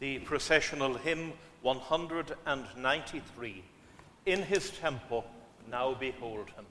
the processional hymn 193, "In his temple, now behold him."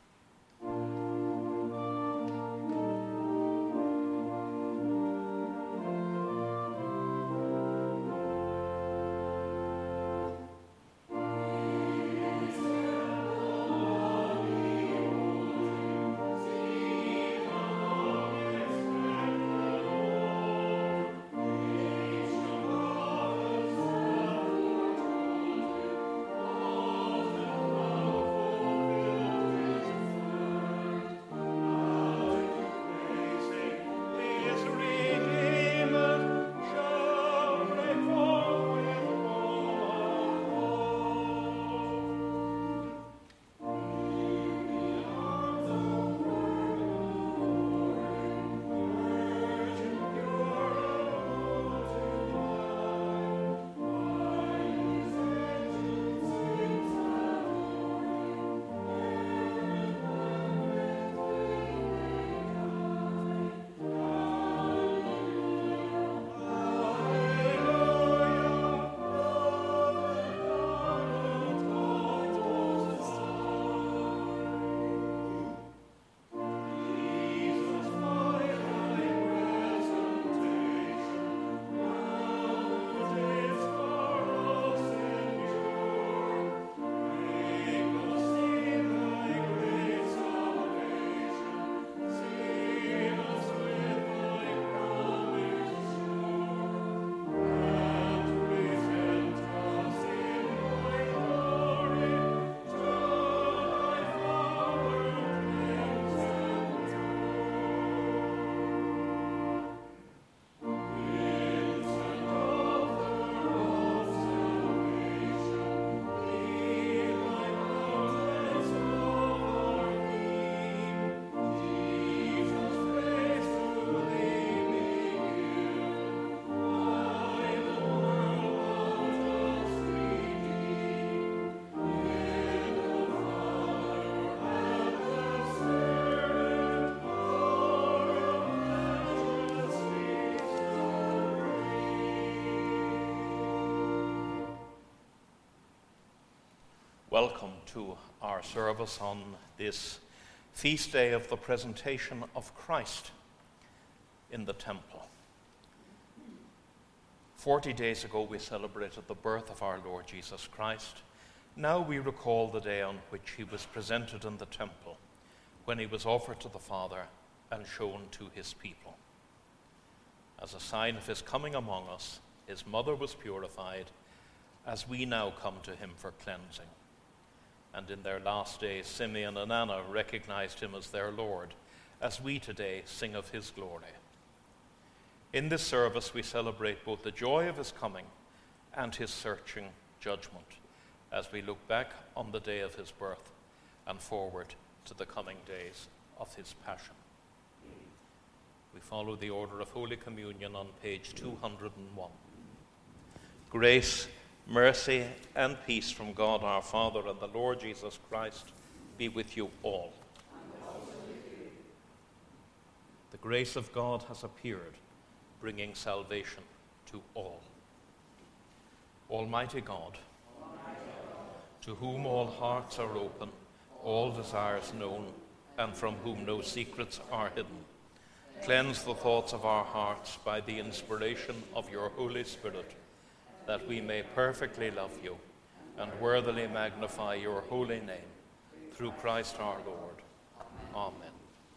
Welcome to our service on this feast day of the presentation of Christ in the temple. 40 days ago we celebrated the birth of our Lord Jesus Christ. Now we recall the day on which he was presented in the temple, when he was offered to the Father and shown to his people. As a sign of his coming among us, his mother was purified, as we now come to him for cleansing. And in their last days, Simeon and Anna recognized him as their Lord, as we today sing of his glory. In this service, we celebrate both the joy of his coming and his searching judgment, as we look back on the day of his birth and forward to the coming days of his passion. We follow the order of Holy Communion on page 201. Grace, mercy, and peace from God our Father and the Lord Jesus Christ be with you all. And also with you. The grace of God has appeared, bringing salvation to all. Almighty God, to whom all hearts are open, all desires known, and from whom no secrets are hidden, cleanse the thoughts of our hearts by the inspiration of your Holy Spirit, that we may perfectly love you and worthily magnify your holy name, through Christ our Lord. Amen.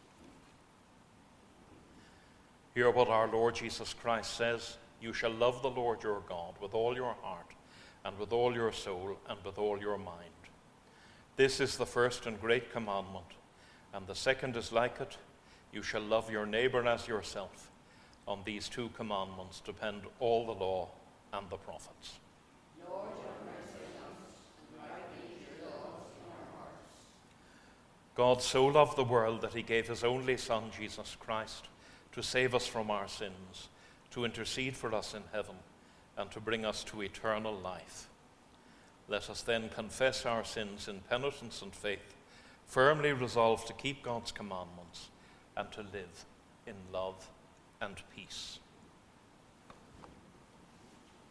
Hear what our Lord Jesus Christ says: "You shall love the Lord your God with all your heart, and with all your soul, and with all your mind. This is the first and great commandment, and the second is like it: you shall love your neighbor as yourself. On these two commandments depend all the law and the prophets." Lord, have mercy on us, and write these your laws in our hearts. God so loved the world that he gave his only Son, Jesus Christ, to save us from our sins, to intercede for us in heaven, and to bring us to eternal life. Let us then confess our sins in penitence and faith, firmly resolved to keep God's commandments and to live in love and peace.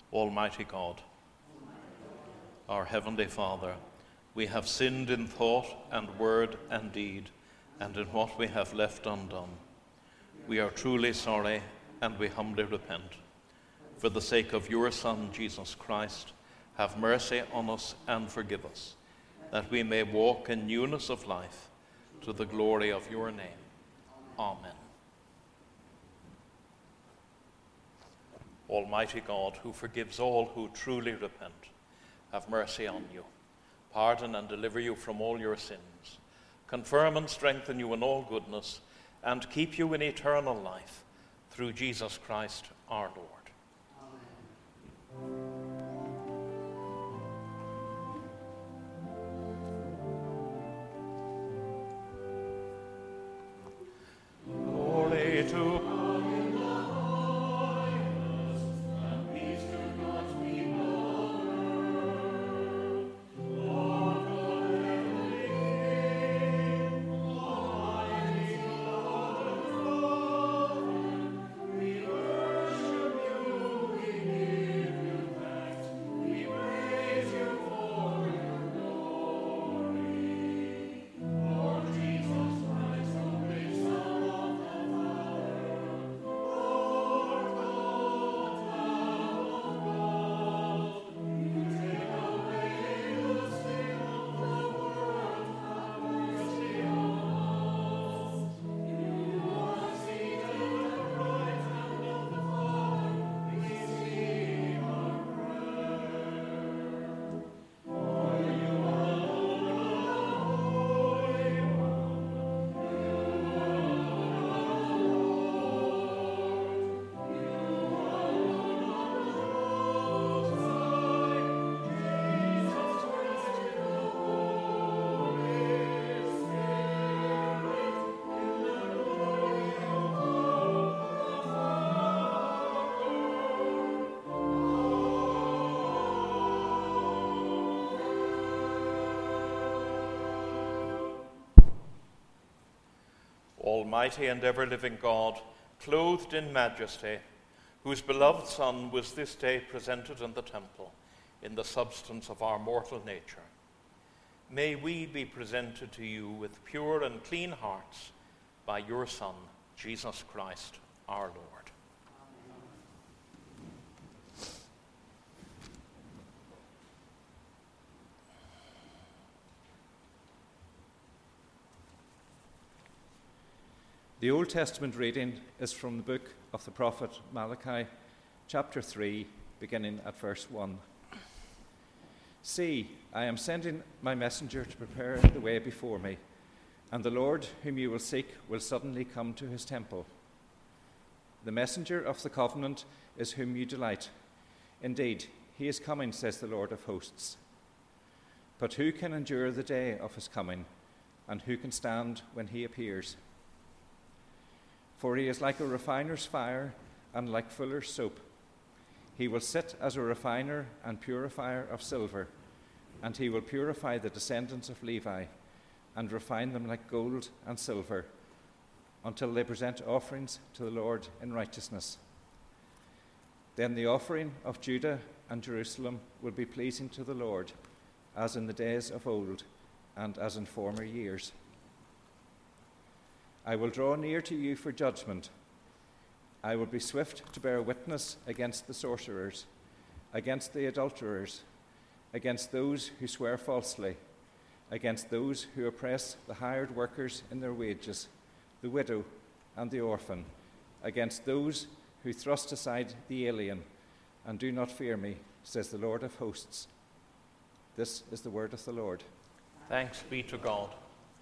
Almighty God, our Heavenly Father, we have sinned in thought and word and deed, and in what we have left undone. We are truly sorry, and we humbly repent. For the sake of your Son, Jesus Christ, have mercy on us and forgive us, that we may walk in newness of life to the glory of your name. Amen. Almighty God, who forgives all who truly repent, have mercy on you, pardon and deliver you from all your sins, confirm and strengthen you in all goodness, and keep you in eternal life, through Jesus Christ our Lord. Amen. Glory to God in the highest, and peace to God's people on earth. Lord God, heavenly King, Almighty God and Father, we worship you, we give you thanks, we praise you for your glory. Lord Jesus Christ, only Son of the Father, Lord God, Lamb of God, you take away the sin of the world, have mercy on us. You are seated at the right hand of the Father, receive our prayer. For you alone are Holy One, you alone are Lord, you alone are Most High, Jesus Christ in the Holy Spirit, in the glory of God the Almighty and ever-living God, clothed in majesty, whose beloved Son was this day presented in the temple in the substance of our mortal nature, may we be presented to you with pure and clean hearts by your Son, Jesus Christ, our Lord. The Old Testament reading is from the book of the prophet Malachi, chapter 3, beginning at verse 1. See, I am sending my messenger to prepare the way before me, and the Lord whom you will seek will suddenly come to his temple. The messenger of the covenant is whom you delight. Indeed, he is coming, says the Lord of hosts. But who can endure the day of his coming, and who can stand when he appears? For he is like a refiner's fire and like fuller's soap. He will sit as a refiner and purifier of silver, and he will purify the descendants of Levi and refine them like gold and silver, until they present offerings to the Lord in righteousness. Then the offering of Judah and Jerusalem will be pleasing to the Lord, as in the days of old and as in former years. I will draw near to you for judgment. I will be swift to bear witness against the sorcerers, against the adulterers, against those who swear falsely, against those who oppress the hired workers in their wages, the widow and the orphan, against those who thrust aside the alien and do not fear me, says the Lord of hosts. This is the word of the Lord. Thanks be to God.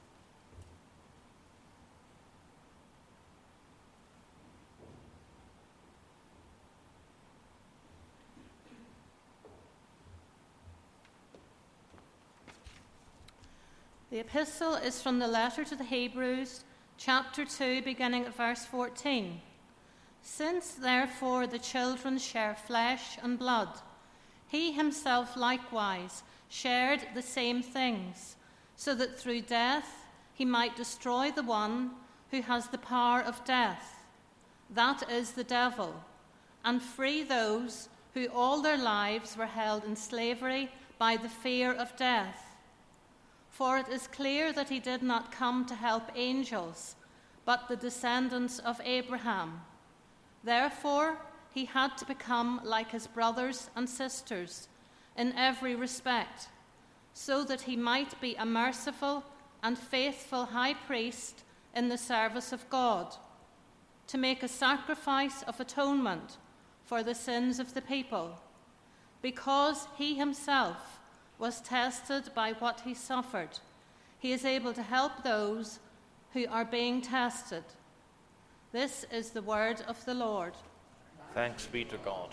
The epistle is from the letter to the Hebrews, chapter 2, beginning at verse 14. Since, therefore, the children share flesh and blood, he himself likewise shared the same things, so that through death he might destroy the one who has the power of death, that is the devil, and free those who all their lives were held in slavery by the fear of death. For it is clear that he did not come to help angels, but the descendants of Abraham. Therefore, he had to become like his brothers and sisters in every respect, so that he might be a merciful and faithful high priest in the service of God, to make a sacrifice of atonement for the sins of the people, because he himself was tested by what he suffered. He is able to help those who are being tested. This is the word of the Lord. Thanks be to God.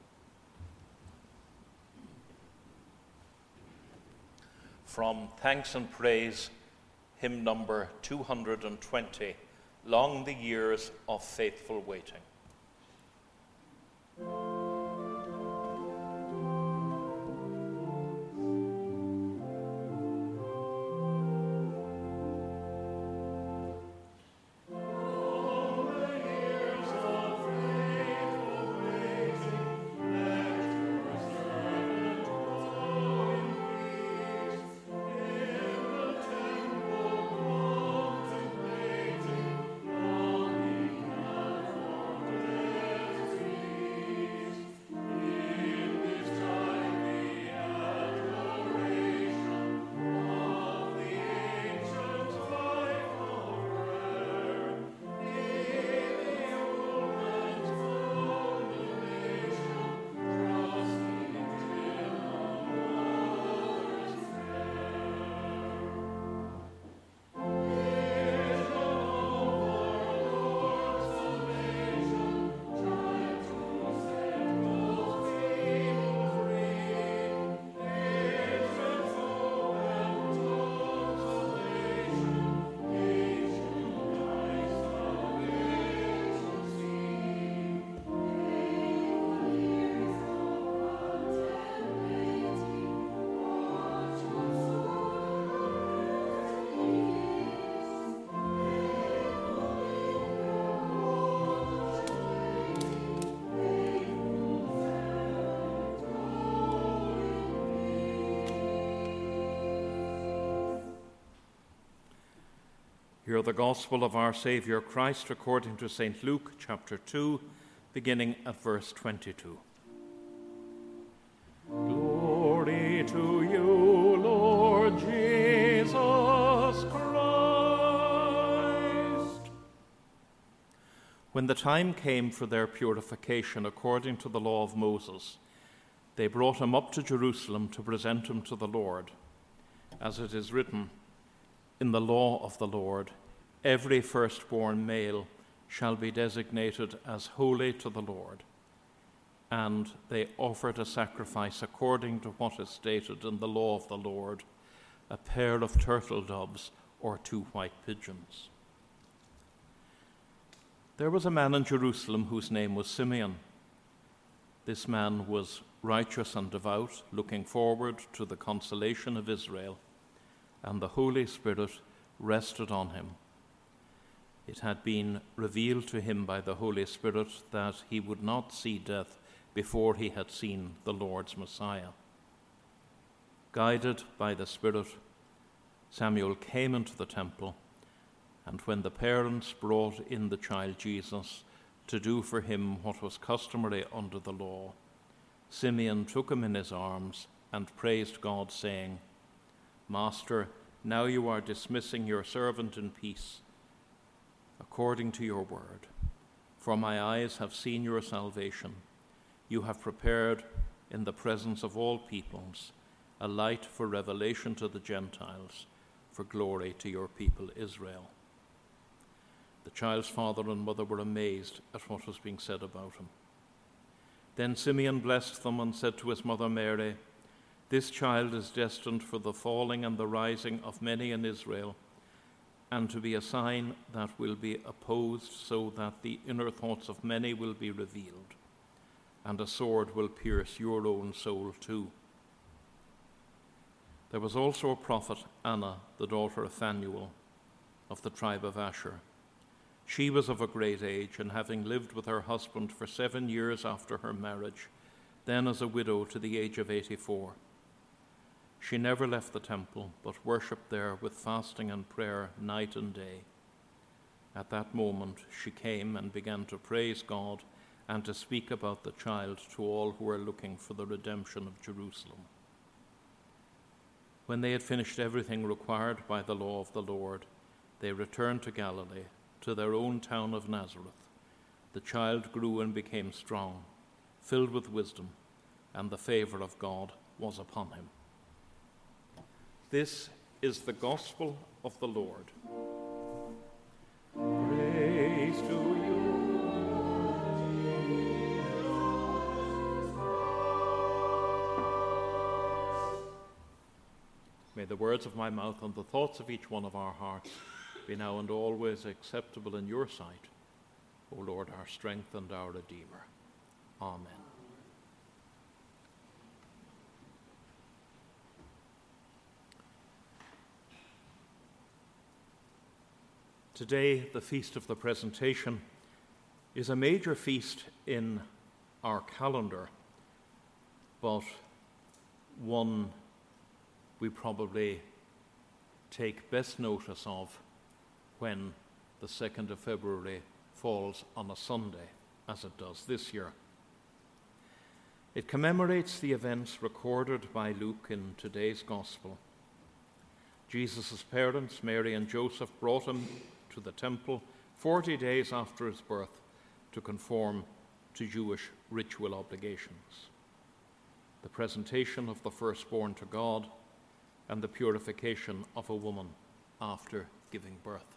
From Thanks and Praise, hymn number 220, Long the Years of Faithful Waiting. Hear the gospel of our Saviour Christ according to St. Luke, chapter 2, beginning at verse 22. Glory to you, Lord Jesus Christ. When the time came for their purification according to the law of Moses, they brought him up to Jerusalem to present him to the Lord. As it is written, in the law of the Lord, every firstborn male shall be designated as holy to the Lord. And they offered a sacrifice according to what is stated in the law of the Lord, a pair of turtle doves or 2 white pigeons. There was a man in Jerusalem whose name was Simeon. This man was righteous and devout, looking forward to the consolation of Israel, and the Holy Spirit rested on him. It had been revealed to him by the Holy Spirit that he would not see death before he had seen the Lord's Messiah. Guided by the Spirit, Samuel came into the temple, and when the parents brought in the child Jesus to do for him what was customary under the law, Simeon took him in his arms and praised God, saying, Master, now you are dismissing your servant in peace, according to your word. For my eyes have seen your salvation. You have prepared in the presence of all peoples a light for revelation to the Gentiles, for glory to your people Israel. The child's father and mother were amazed at what was being said about him. Then Simeon blessed them and said to his mother Mary, This child is destined for the falling and the rising of many in Israel, and to be a sign that will be opposed, so that the inner thoughts of many will be revealed, and a sword will pierce your own soul too. There was also a prophet, Anna, the daughter of Phanuel, of the tribe of Asher. She was of a great age, and having lived with her husband for 7 years after her marriage, then as a widow to the age of 84. She never left the temple, but worshipped there with fasting and prayer night and day. At that moment she came and began to praise God and to speak about the child to all who were looking for the redemption of Jerusalem. When they had finished everything required by the law of the Lord, they returned to Galilee, to their own town of Nazareth. The child grew and became strong, filled with wisdom, and the favor of God was upon him. This is the gospel of the Lord. Praise to you, May the words of my mouth and the thoughts of each one of our hearts be now and always acceptable in your sight, O Lord, our strength and our Redeemer. Amen. Today, the Feast of the Presentation is a major feast in our calendar, but one we probably take best notice of when the 2nd of February falls on a Sunday, as it does this year. It commemorates the events recorded by Luke in today's Gospel. Jesus' parents, Mary and Joseph, brought him to the temple 40 days after his birth to conform to Jewish ritual obligations. The presentation of the firstborn to God and the purification of a woman after giving birth.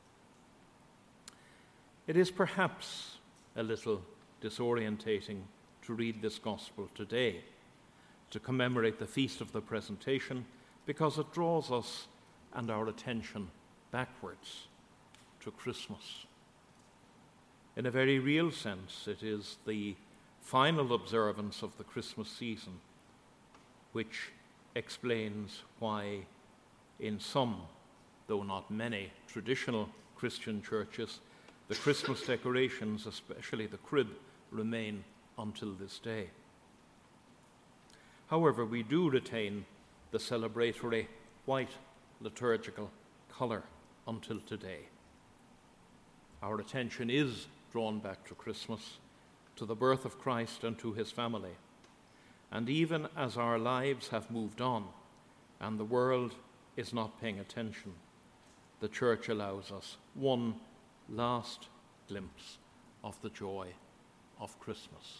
It is perhaps a little disorientating to read this gospel today, to commemorate the Feast of the Presentation, because it draws us and our attention backwards to Christmas. In a very real sense, it is the final observance of the Christmas season which explains why in some, though not many, traditional Christian churches, the Christmas decorations, especially the crib, remain until this day. However, we do retain the celebratory white liturgical colour until today. Our attention is drawn back to Christmas, to the birth of Christ and to his family. And even as our lives have moved on and the world is not paying attention, the Church allows us one last glimpse of the joy of Christmas.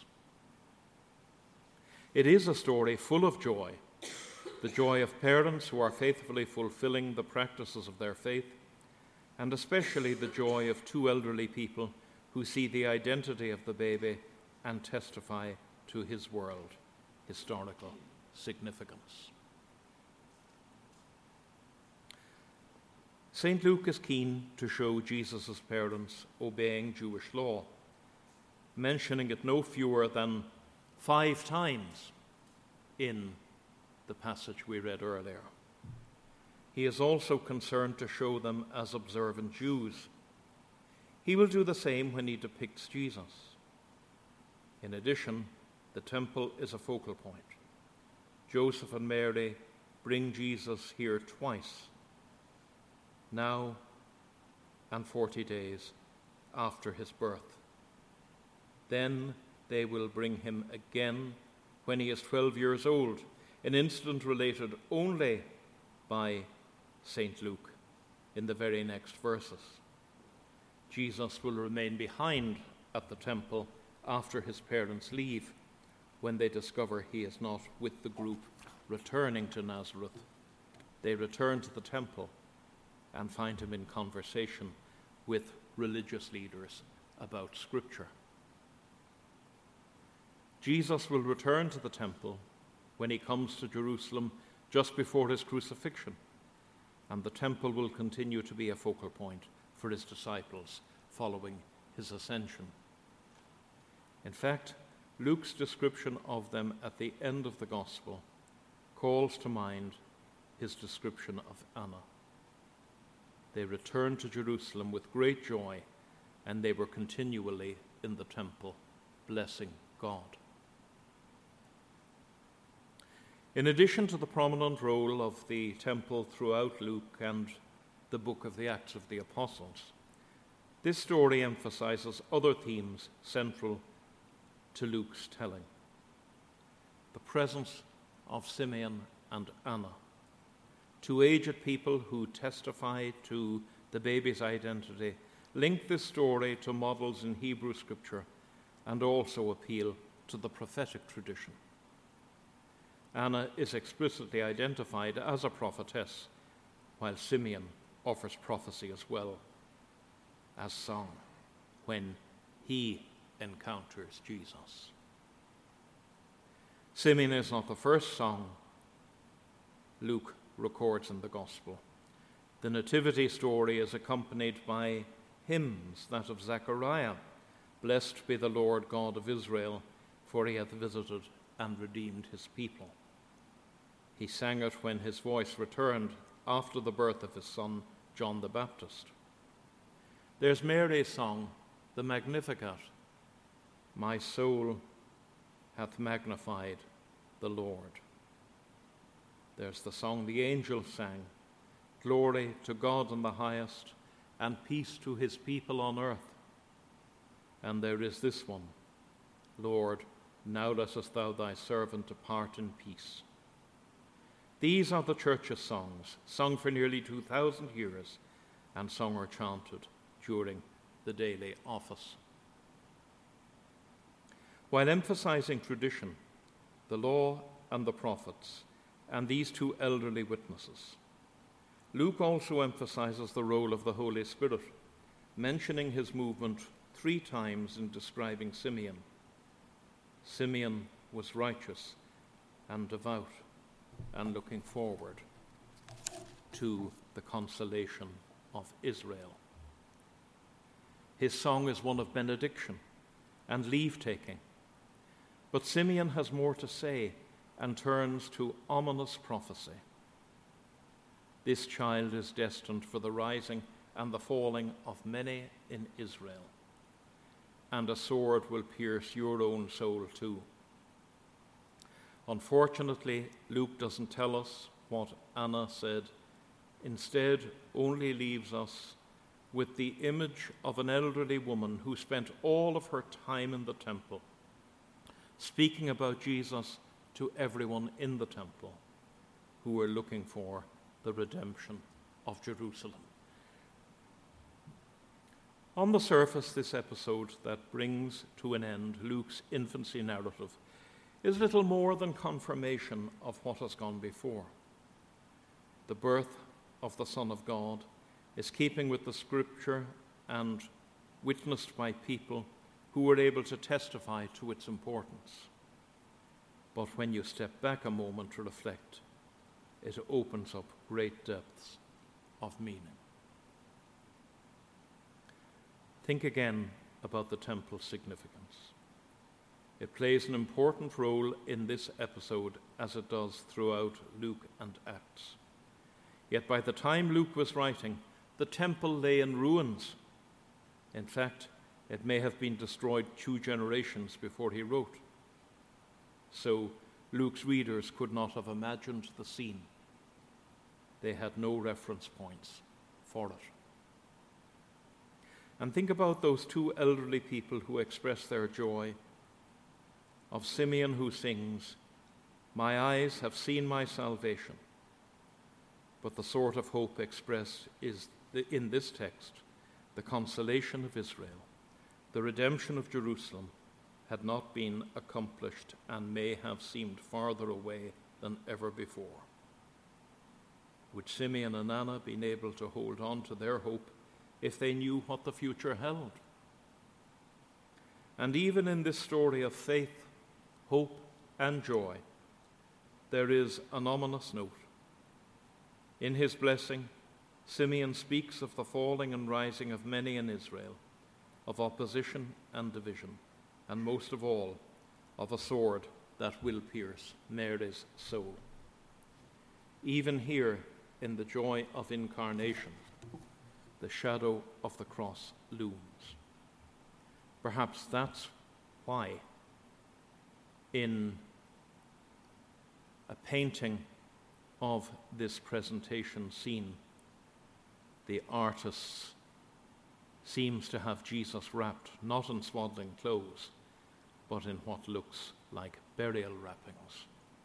It is a story full of joy, the joy of parents who are faithfully fulfilling the practices of their faith, and especially the joy of two elderly people who see the identity of the baby and testify to his world historical significance. St. Luke is keen to show Jesus' parents obeying Jewish law, mentioning it no fewer than 5 times in the passage we read earlier. He is also concerned to show them as observant Jews. He will do the same when he depicts Jesus. In addition, the temple is a focal point. Joseph and Mary bring Jesus here twice, now and 40 days after his birth. Then they will bring him again when he is 12 years old, an incident related only by St. Luke in the very next verses. Jesus will remain behind at the temple after his parents leave, when they discover he is not with the group returning to Nazareth. They return to the temple and find him in conversation with religious leaders about Scripture. Jesus will return to the temple when he comes to Jerusalem just before his crucifixion, and the temple will continue to be a focal point for his disciples following his ascension. In fact, Luke's description of them at the end of the Gospel calls to mind his description of Anna. They returned to Jerusalem with great joy, and they were continually in the temple blessing God. In addition to the prominent role of the temple throughout Luke and the book of the Acts of the Apostles, this story emphasizes other themes central to Luke's telling. The presence of Simeon and Anna, two aged people who testify to the baby's identity, link this story to models in Hebrew scripture and also appeal to the prophetic tradition. Anna is explicitly identified as a prophetess, while Simeon offers prophecy as well as song when he encounters Jesus. Simeon is not the first song Luke records in the Gospel. The Nativity story is accompanied by hymns, that of Zechariah, "Blessed be the Lord God of Israel, for he hath visited and redeemed his people." He sang it when his voice returned after the birth of his son, John the Baptist. There's Mary's song, the Magnificat, "My soul hath magnified the Lord." There's the song the angels sang, "Glory to God in the highest, and peace to his people on earth." And there is this one, "Lord, now lettest thou thy servant depart in peace." These are the Church's songs, sung for nearly 2,000 years and sung or chanted during the daily office. While emphasizing tradition, the law and the prophets, and these two elderly witnesses, Luke also emphasizes the role of the Holy Spirit, mentioning his movement 3 times in describing Simeon. Simeon was righteous and devout and looking forward to the consolation of Israel. His song is one of benediction and leave-taking. But Simeon has more to say and turns to ominous prophecy. This child is destined for the rising and the falling of many in Israel, and a sword will pierce your own soul too. Unfortunately, Luke doesn't tell us what Anna said. Instead, only leaves us with the image of an elderly woman who spent all of her time in the temple, speaking about Jesus to everyone in the temple who were looking for the redemption of Jerusalem. On the surface, this episode that brings to an end Luke's infancy narrative is little more than confirmation of what has gone before. The birth of the Son of God is keeping with the Scripture and witnessed by people who were able to testify to its importance. But when you step back a moment to reflect, it opens up great depths of meaning. Think again about the temple's significance. It plays an important role in this episode as it does throughout Luke and Acts. Yet by the time Luke was writing, the temple lay in ruins. In fact, it may have been destroyed 2 generations before he wrote. So Luke's readers could not have imagined the scene. They had no reference points for it. And think about those 2 elderly people who express their joy, of Simeon who sings, "My eyes have seen my salvation." But the sort of hope expressed is in this text, the consolation of Israel, the redemption of Jerusalem, had not been accomplished and may have seemed farther away than ever before. Would Simeon and Anna been able to hold on to their hope if they knew what the future held? And even in this story of faith, hope, and joy, there is an ominous note. In his blessing, Simeon speaks of the falling and rising of many in Israel, of opposition and division, and most of all, of a sword that will pierce Mary's soul. Even here, in the joy of incarnation, the shadow of the cross looms. Perhaps that's why in a painting of this presentation scene. The artist seems to have Jesus wrapped not in swaddling clothes, but in what looks like burial wrappings.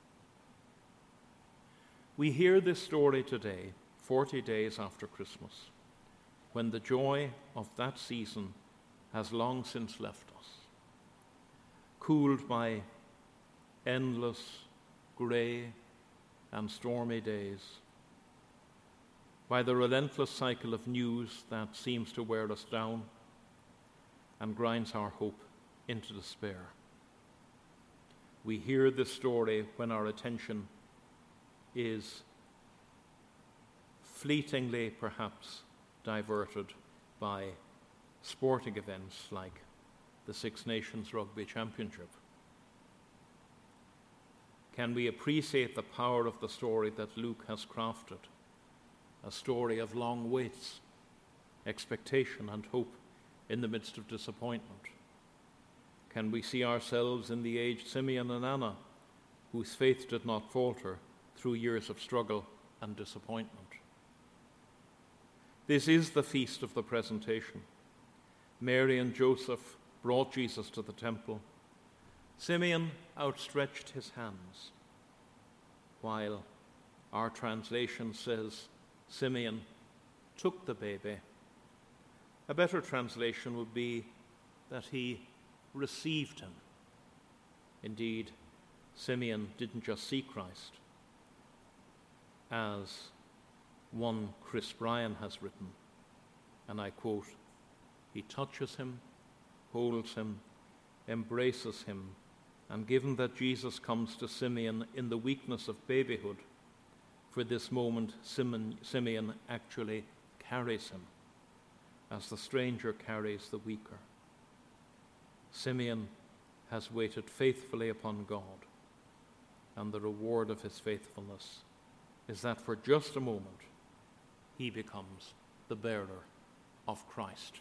We hear this story today, 40 days after Christmas, when the joy of that season has long since left us, cooled by endless, grey and stormy days, by the relentless cycle of news that seems to wear us down and grinds our hope into despair. We hear this story when our attention is fleetingly, perhaps, diverted by sporting events like the Six Nations Rugby Championship. Can we appreciate the power of the story that Luke has crafted? A story of long waits, expectation and hope in the midst of disappointment. Can we see ourselves in the aged Simeon and Anna, whose faith did not falter through years of struggle and disappointment? This is the feast of the presentation. Mary and Joseph brought Jesus to the temple. Simeon outstretched his hands, while our translation says Simeon took the baby. A better translation would be that he received him. Indeed, Simeon didn't just see Christ. As one Chris Bryan has written, and I quote, he touches him, holds him, embraces him, and given that Jesus comes to Simeon in the weakness of babyhood, for this moment Simeon actually carries him, as the stranger carries the weaker. Simeon has waited faithfully upon God, and the reward of his faithfulness is that for just a moment he becomes the bearer of Christ.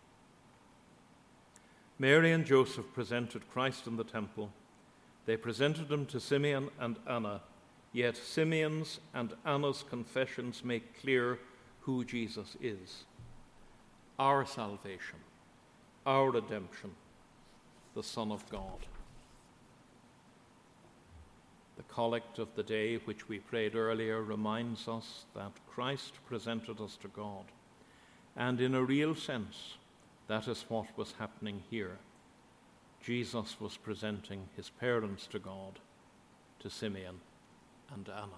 Mary and Joseph presented Christ in the temple. They presented him to Simeon and Anna, yet Simeon's and Anna's confessions make clear who Jesus is. Our salvation, our redemption, the Son of God. The collect of the day, which we prayed earlier, reminds us that Christ presented us to God. And in a real sense, that is what was happening here. Jesus was presenting his parents to God, to Simeon and Anna.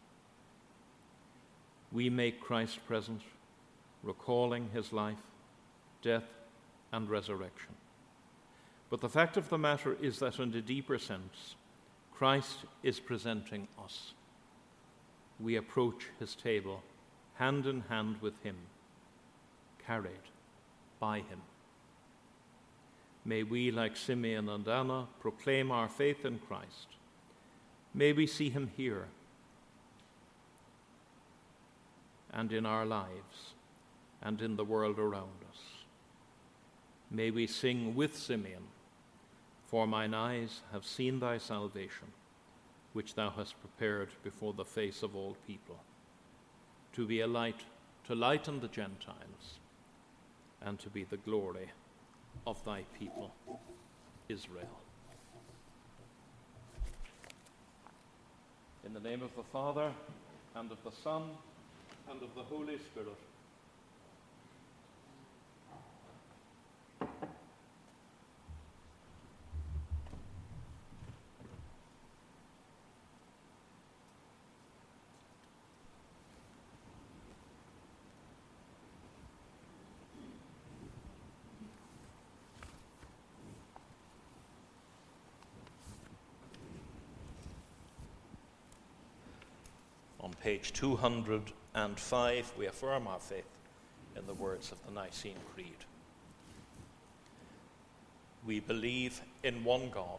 We make Christ present, recalling his life, death, and resurrection. But the fact of the matter is that in a deeper sense, Christ is presenting us. We approach his table hand in hand with him, carried by him. May we, like Simeon and Anna, proclaim our faith in Christ. May we see him here and in our lives and in the world around us. May we sing with Simeon, for mine eyes have seen thy salvation, which thou hast prepared before the face of all people, to be a light to lighten the Gentiles and to be the glory of thy people, Israel. In the name of the Father, and of the Son, and of the Holy Spirit. On page 205, we affirm our faith in the words of the Nicene Creed. We believe in one God,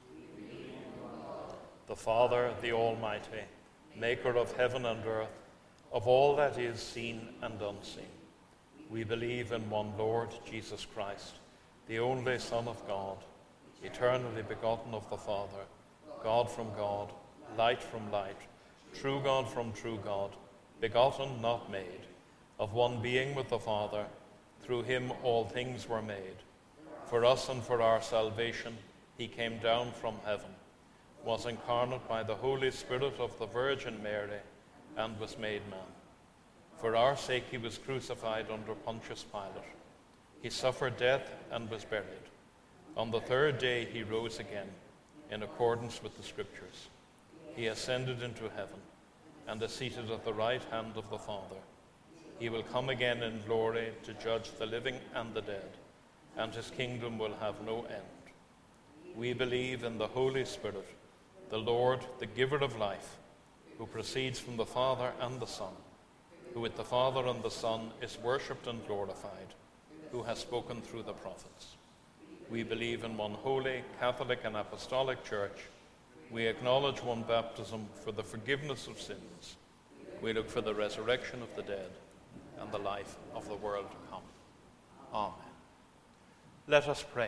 the Father, the Almighty, maker of heaven and earth, of all that is seen and unseen. We believe in one Lord, Jesus Christ, the only Son of God, eternally begotten of the Father, God from God, light from light, true God from true God, begotten, not made, of one being with the Father. Through him all things were made. For us and for our salvation he came down from heaven, was incarnate by the Holy Spirit of the Virgin Mary, and was made man. For our sake he was crucified under Pontius Pilate. He suffered death and was buried. On the third day he rose again, in accordance with the Scriptures. He ascended into heaven, and is seated at the right hand of the Father. He will come again in glory to judge the living and the dead, and his kingdom will have no end. We believe in the Holy Spirit, the Lord, the giver of life, who proceeds from the Father and the Son, who with the Father and the Son is worshipped and glorified, who has spoken through the prophets. We believe in one holy, Catholic and Apostolic Church. We acknowledge one baptism for the forgiveness of sins. We look for the resurrection of the dead and the life of the world to come. Amen. Let us pray.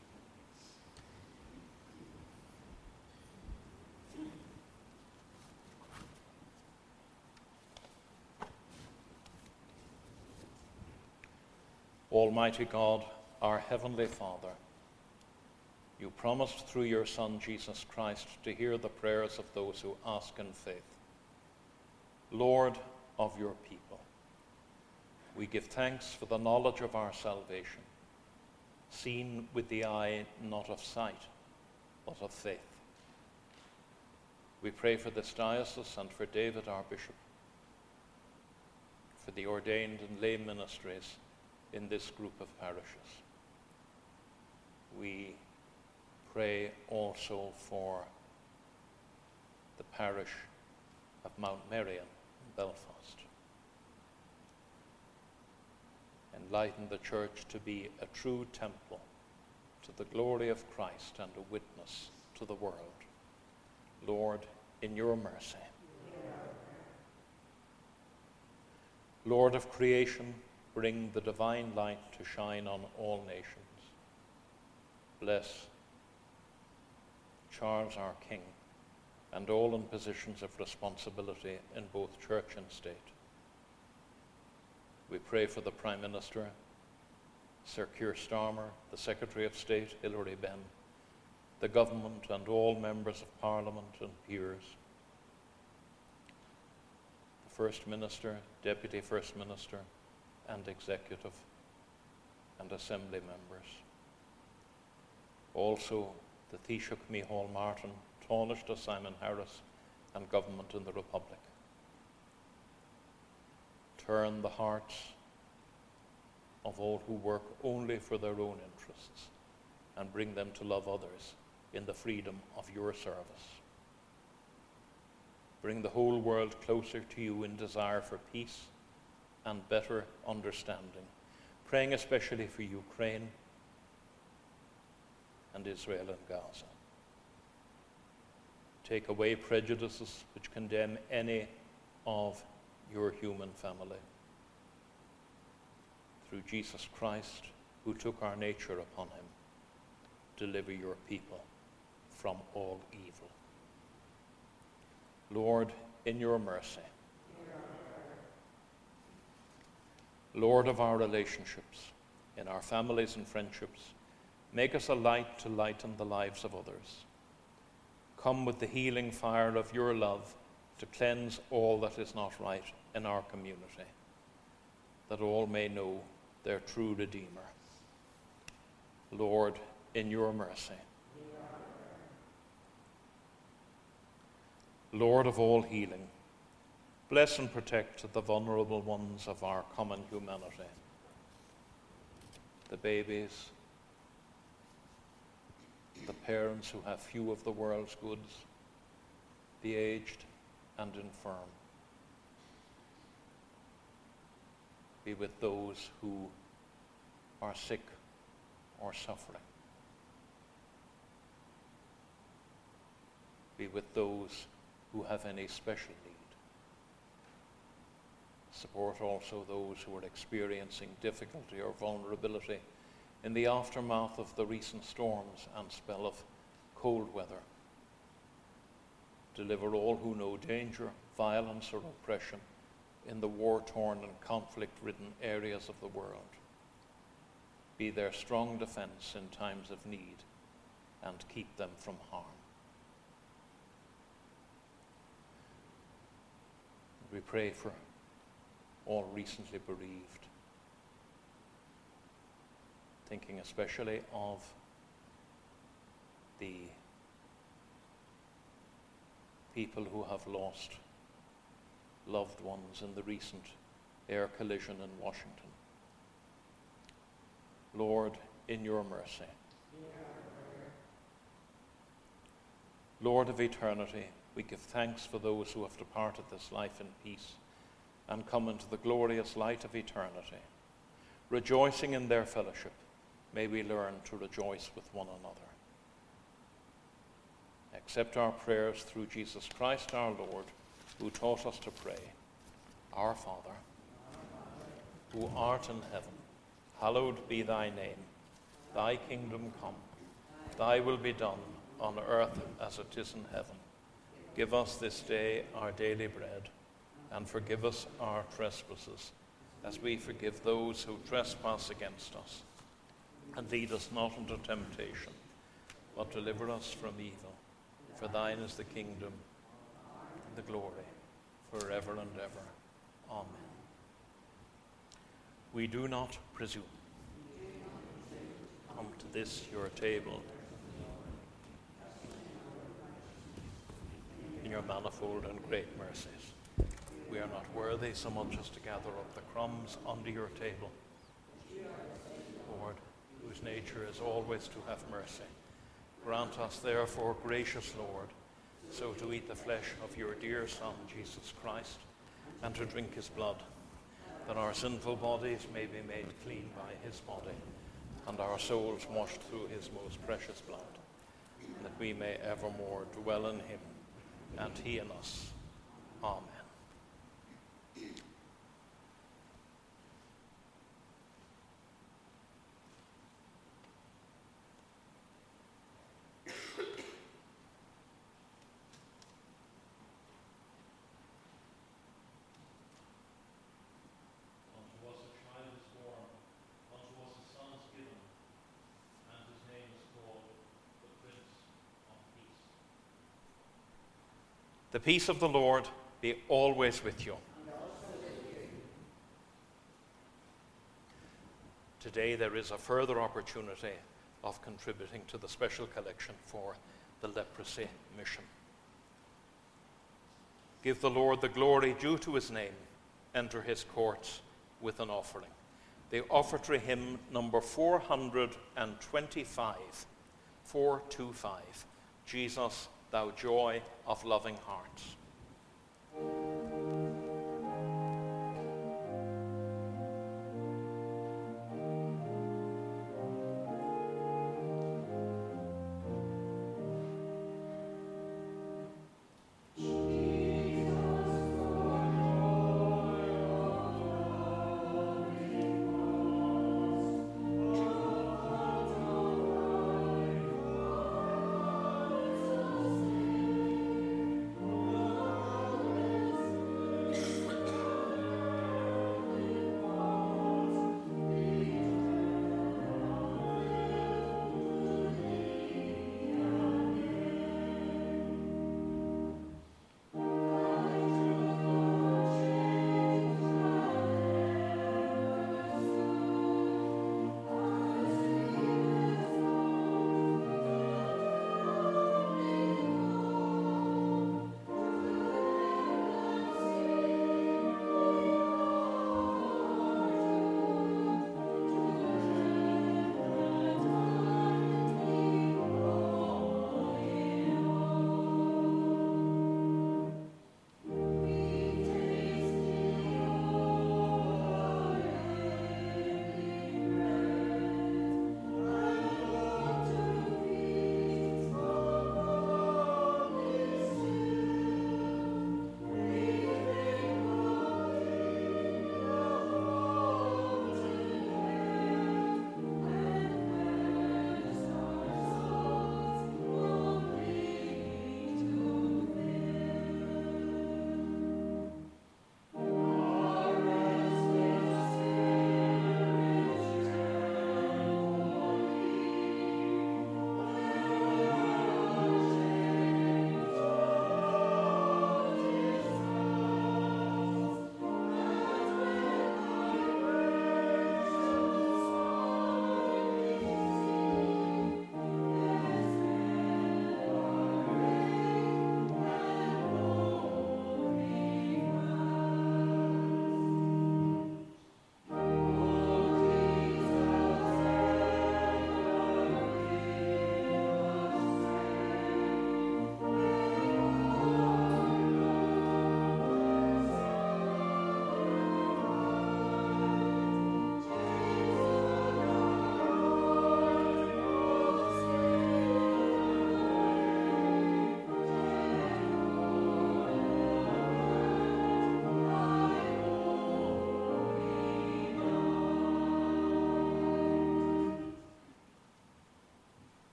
Almighty God, our Heavenly Father, you promised through your Son, Jesus Christ, to hear the prayers of those who ask in faith. Lord of your people, we give thanks for the knowledge of our salvation, seen with the eye not of sight, but of faith. We pray for this diocese and for David, our bishop, for the ordained and lay ministries in this group of parishes. We pray also for the parish of Mount Merion in Belfast. Enlighten the church to be a true temple to the glory of Christ and a witness to the world. Lord, in your mercy. Lord of creation, bring the divine light to shine on all nations. Bless Charles, our King, and all in positions of responsibility in both church and state. We pray for the Prime Minister, Sir Keir Starmer, the Secretary of State, Hilary Benn, the government and all members of Parliament and peers, the First Minister, Deputy First Minister, and Executive, and Assembly members. Also, the Taoiseach Micheál Martin, Tánaiste Simon Harris, and government in the Republic. Turn the hearts of all who work only for their own interests and bring them to love others in the freedom of your service. Bring the whole world closer to you in desire for peace and better understanding, praying especially for Ukraine and Israel and Gaza. Take away prejudices which condemn any of your human family. Through Jesus Christ, who took our nature upon him, deliver your people from all evil. Lord, in your mercy, Lord of our relationships, in our families and friendships, make us a light to lighten the lives of others. Come with the healing fire of your love to cleanse all that is not right in our community, that all may know their true Redeemer. Lord, in your mercy. Lord of all healing, bless and protect the vulnerable ones of our common humanity, the babies, the parents who have few of the world's goods, the aged and infirm. Be with those who are sick or suffering. Be with those who have any special need. Support also those who are experiencing difficulty or vulnerability in the aftermath of the recent storms and spell of cold weather. Deliver all who know danger, violence, or oppression in the war-torn and conflict-ridden areas of the world. Be their strong defense in times of need and keep them from harm. We pray for all recently bereaved, thinking especially of the people who have lost loved ones in the recent air collision in Washington. Lord, in your mercy. Lord of eternity, we give thanks for those who have departed this life in peace and come into the glorious light of eternity. Rejoicing in their fellowship, may we learn to rejoice with one another. Accept our prayers through Jesus Christ our Lord, who taught us to pray. Our Father, who art in heaven, hallowed be thy name. Thy kingdom come. Thy will be done on earth as it is in heaven. Give us this day our daily bread, and forgive us our trespasses, as we forgive those who trespass against us. And lead us not into temptation, but deliver us from evil. For thine is the kingdom, and the glory, forever and ever. Amen. We do not presume. Come to this your table in your manifold and great mercies. We are not worthy so much as to gather up the crumbs under your table. Lord, whose nature is always to have mercy, grant us therefore, gracious Lord, so to eat the flesh of your dear Son, Jesus Christ, and to drink his blood, that our sinful bodies may be made clean by his body, and our souls washed through his most precious blood, and that we may evermore dwell in him, and he in us. Amen. The peace of the Lord be always with you. Today there is a further opportunity of contributing to the special collection for the leprosy mission. Give the Lord the glory due to his name. Enter his courts with an offering. The offertory hymn number 425, 425, Jesus, thou joy of loving hearts.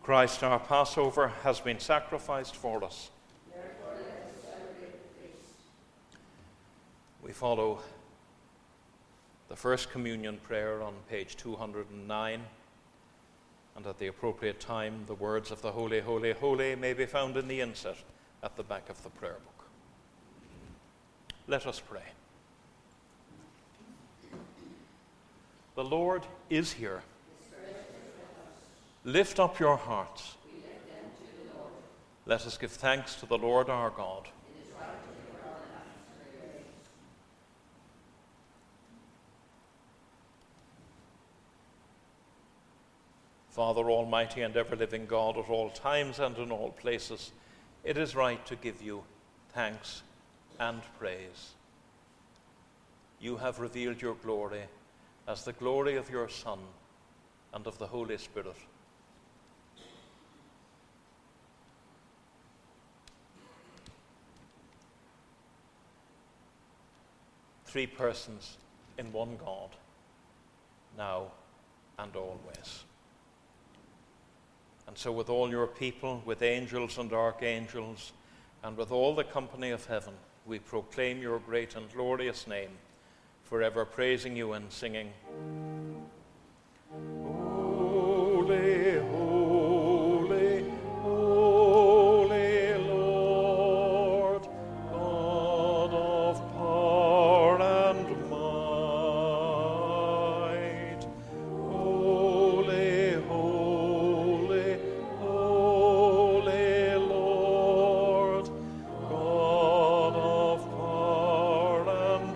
Christ our Passover has been sacrificed for us. Therefore let us celebrate the feast. We follow the First Communion prayer on page 209, and at the appropriate time the words of the Holy, Holy, Holy may be found in the inset at the back of the prayer book. Let us pray. The Lord is here. Lift up your hearts. Let us give thanks to the Lord our God. Father Almighty and ever-living God, at all times and in all places, it is right to give you thanks and praise. You have revealed your glory as the glory of your Son and of the Holy Spirit. Three persons in one God, now and always. And so with all your people, with angels and archangels, and with all the company of heaven, we proclaim your great and glorious name, forever praising you and singing, Holy, holy, holy Lord, God of power and might. Holy, holy, holy Lord, God of power and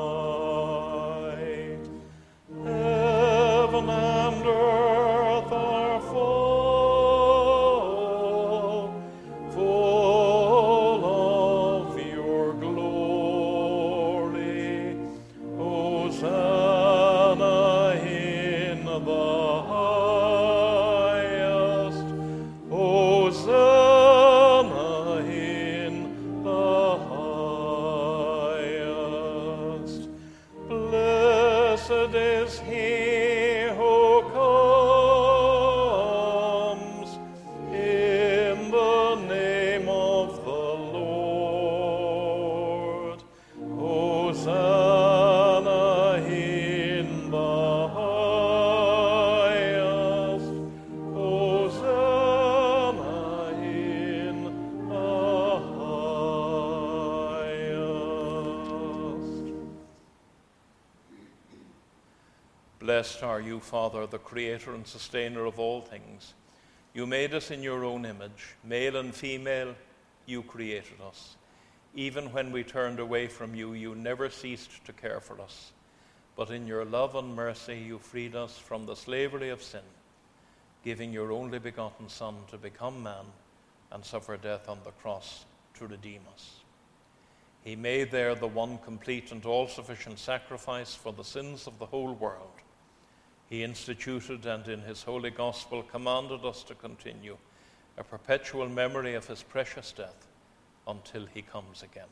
might. Heaven and earth are full of your glory. Hosanna in the highest. Hosanna in the highest. Blessed is he who comes in the name of the Lord. Hosanna in the highest. Hosanna in the highest. Blessed are you, Father, the creator and sustainer of all things. You made us in your own image. Male and female, you created us. Even when we turned away from you, you never ceased to care for us. But in your love and mercy, you freed us from the slavery of sin, giving your only begotten Son to become man and suffer death on the cross to redeem us. He made there the one complete and all-sufficient sacrifice for the sins of the whole world. He instituted and in his holy gospel commanded us to continue a perpetual memory of his precious death until he comes again.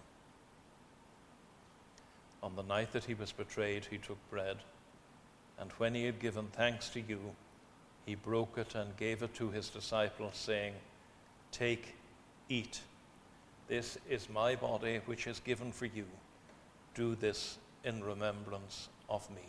On the night that he was betrayed, he took bread, and when he had given thanks to you, he broke it and gave it to his disciples, saying, Take, eat. This is my body, which is given for you. Do this in remembrance of me.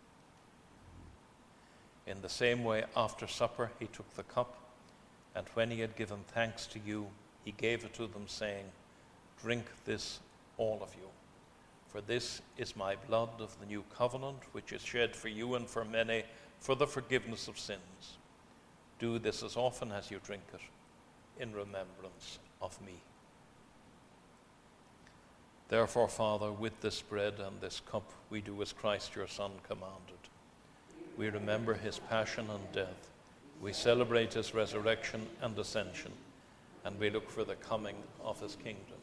In the same way, after supper, he took the cup, and when he had given thanks to you, he gave it to them, saying, Drink this, all of you, for this is my blood of the new covenant, which is shed for you and for many for the forgiveness of sins. Do this as often as you drink it, in remembrance of me. Therefore, Father, with this bread and this cup, we do as Christ your Son commanded. We remember his passion and death. We celebrate his resurrection and ascension, and we look for the coming of his kingdom.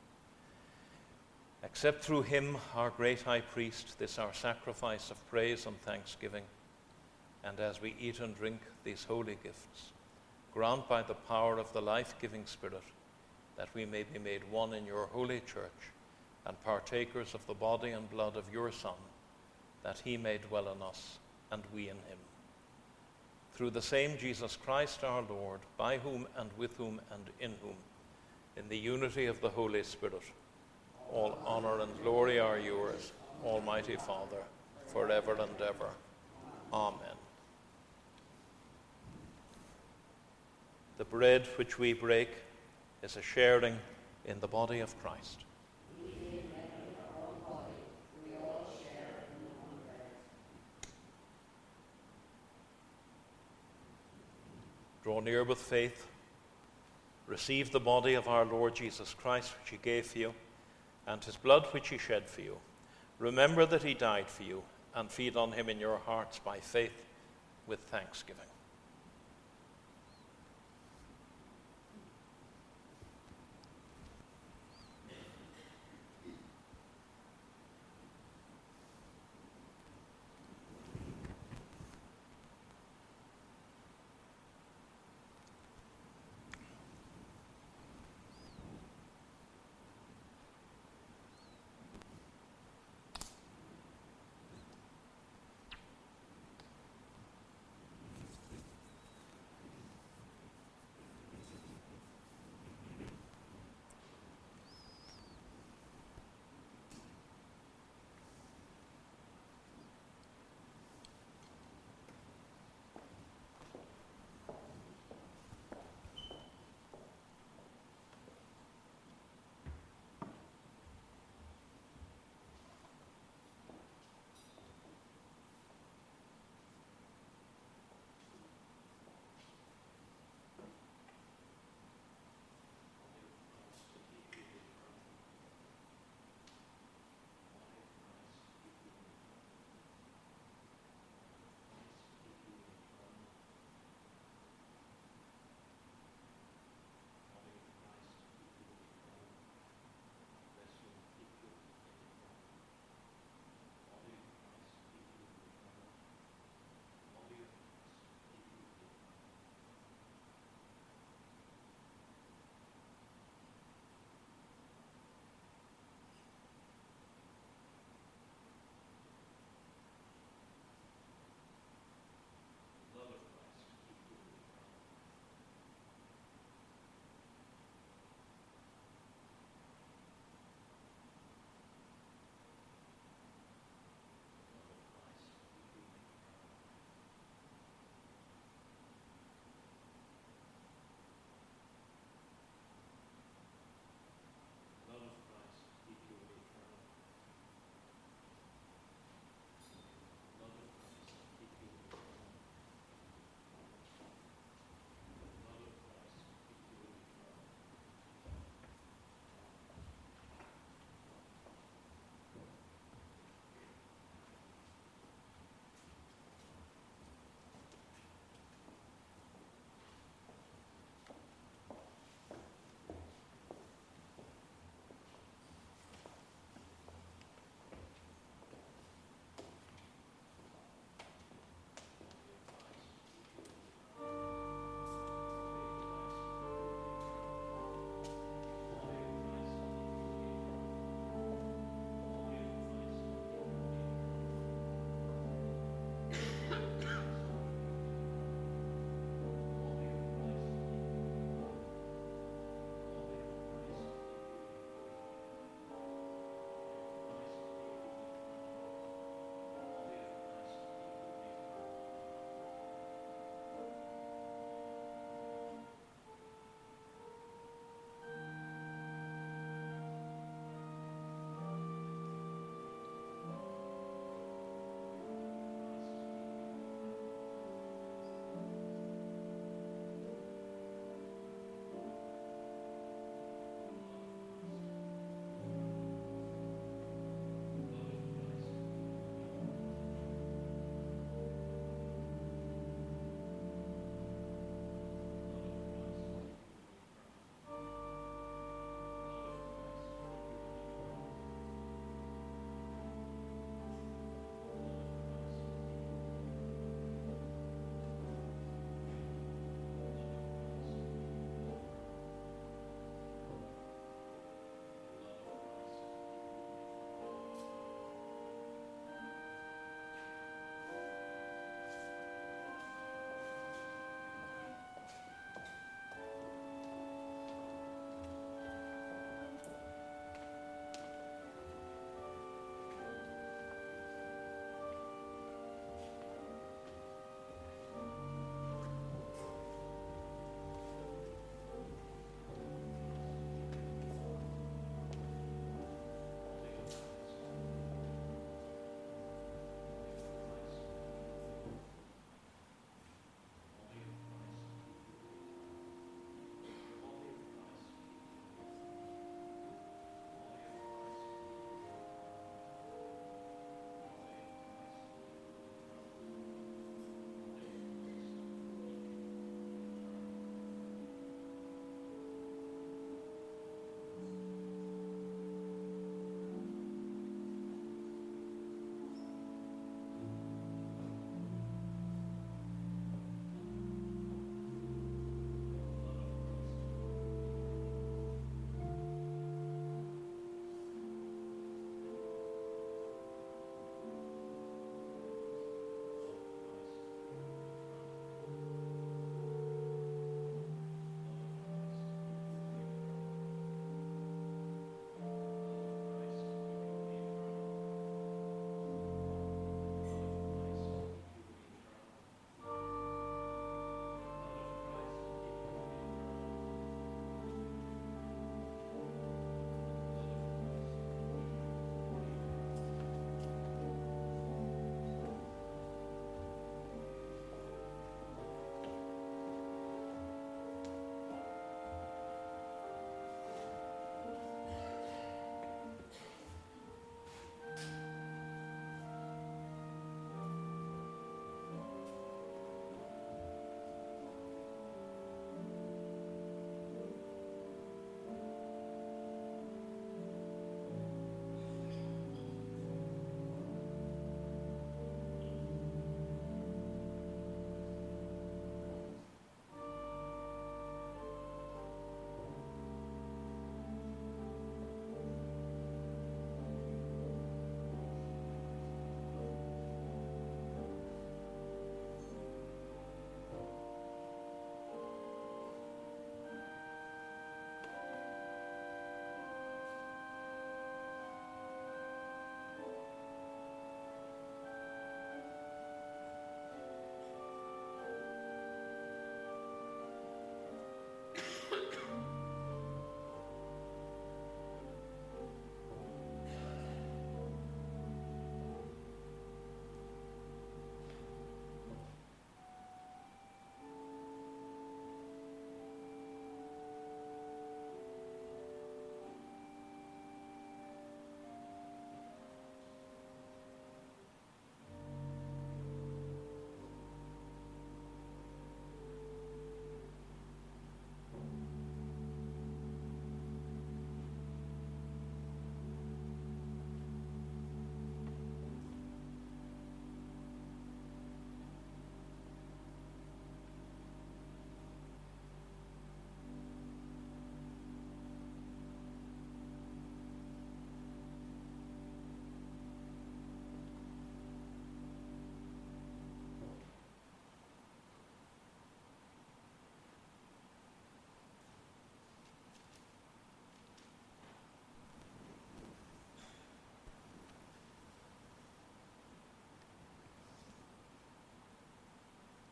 Accept through him, our great high priest, this our sacrifice of praise and thanksgiving, and as we eat and drink these holy gifts, grant by the power of the life-giving Spirit that we may be made one in your holy church and partakers of the body and blood of your Son, that he may dwell in us and we in him, through the same Jesus Christ our Lord, by whom and with whom and in whom, in the unity of the Holy Spirit, all honor and glory are yours, Almighty Father, forever and ever. Amen. The bread which we break is a sharing in the body of Christ. Draw near with faith. Receive the body of our Lord Jesus Christ, which he gave for you, and his blood, which he shed for you. Remember that he died for you, and feed on him in your hearts by faith with thanksgiving.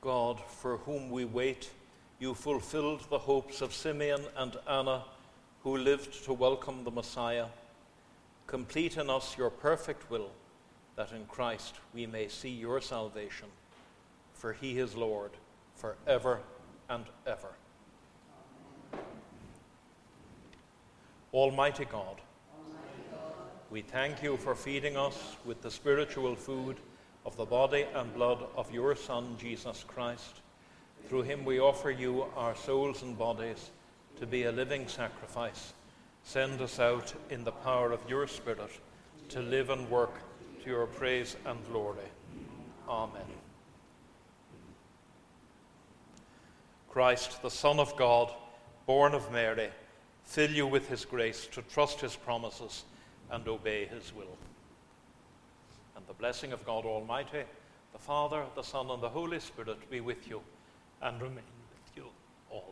God, for whom we wait, you fulfilled the hopes of Simeon and Anna, who lived to welcome the Messiah. Complete in us your perfect will, that in Christ we may see your salvation. For he is Lord, forever and ever. Almighty God, we thank you for feeding us with the spiritual food of the body and blood of your Son, Jesus Christ. Through him we offer you our souls and bodies to be a living sacrifice. Send us out in the power of your Spirit to live and work to your praise and glory. Amen. Christ, the Son of God, born of Mary, fill you with his grace to trust his promises and obey his will. And the blessing of God Almighty, the Father, the Son, and the Holy Spirit be with you and remain with you always.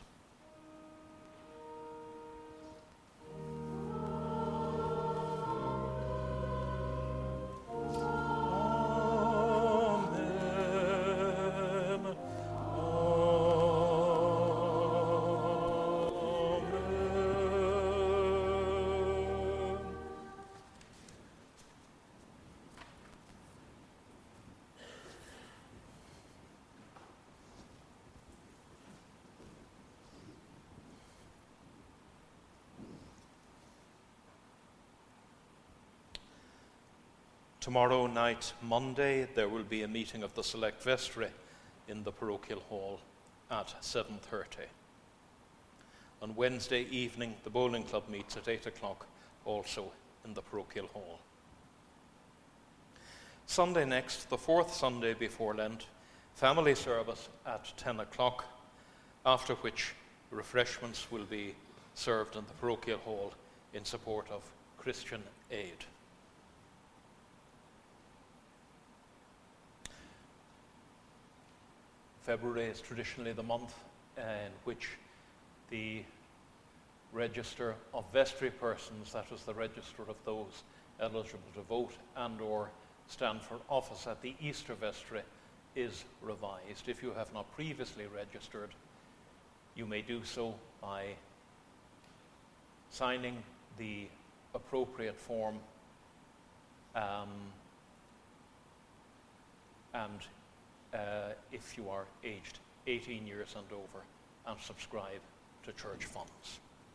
Tomorrow night, Monday, there will be a meeting of the Select Vestry in the parochial hall at 7:30. On Wednesday evening, the bowling club meets at 8 o'clock, also in the parochial hall. Sunday next, the fourth Sunday before Lent, family service at 10 o'clock, after which refreshments will be served in the parochial hall in support of Christian Aid. February is traditionally the month in which the register of vestry persons, that is the register of those eligible to vote and or stand for office at the Easter vestry, is revised. If you have not previously registered, you may do so by signing the appropriate form and if you are aged 18 years and over, and subscribe to church funds.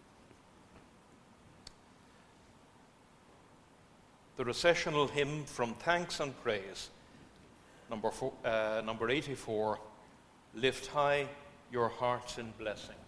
The recessional hymn from Thanks and Praise, number 84, Lift High Your Hearts in Blessing.